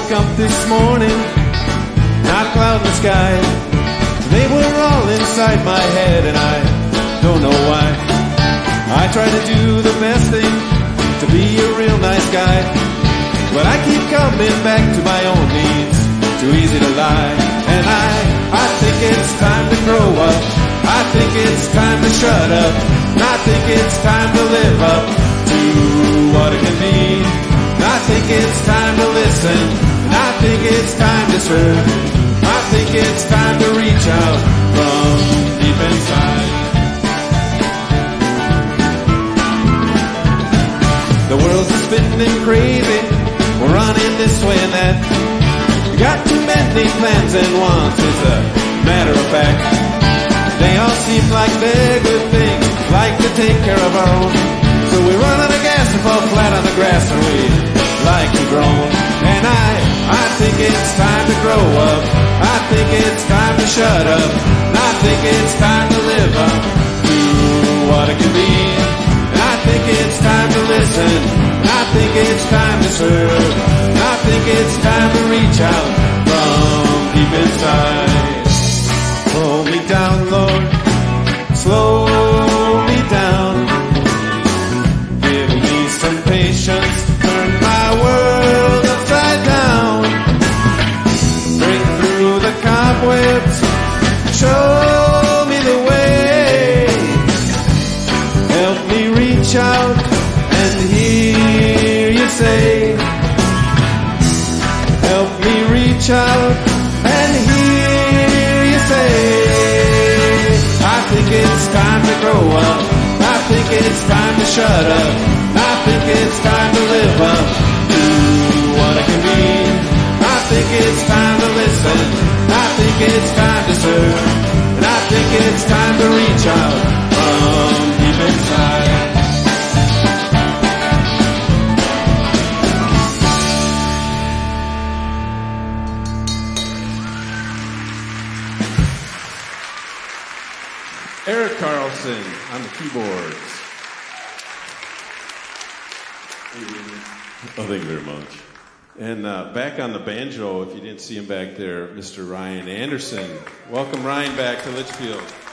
woke up this morning, not a cloud in the sky. They were all inside my head and I don't know why. I try to do the best thing, to be a real nice guy, but I keep coming back to my own needs, too easy to lie. And I think it's time to grow up, I think it's time to shut up, and I think it's time to live up to what it can be. And I think it's time to listen, and I think it's time to serve. I think it's time to reach out from deep inside. The world's spinning crazy, we're running this way and that. We got too many plans and wants, as a matter of fact. They all seem like they're good things, like to take care of our own. So we run out of gas and fall flat on the grass and we like to groan. And I think it's time to grow up, I think it's time to shut up, and I think it's time to live up to what it can be. And I think it's time to listen, and I think it's time to serve, and I think it's time to reach out from deep inside. Slow me down, Lord, slow me down. Give me some patience, turn my world upside down. Break through the cobwebs, show me the way. Help me reach out and hear you say. Help me reach out and hear you say. I think it's time to grow up, I think it's time to shut up, I think it's time to live up to what it can be. I think it's time to listen, I think it's time to serve, and I think it's time to reach out from deep inside. Eric Carlson on the keyboards. Oh, thank you very much. And back on the banjo, if you didn't see him back there, Mr. Ryan Anderson. Welcome Ryan back to Litchfield.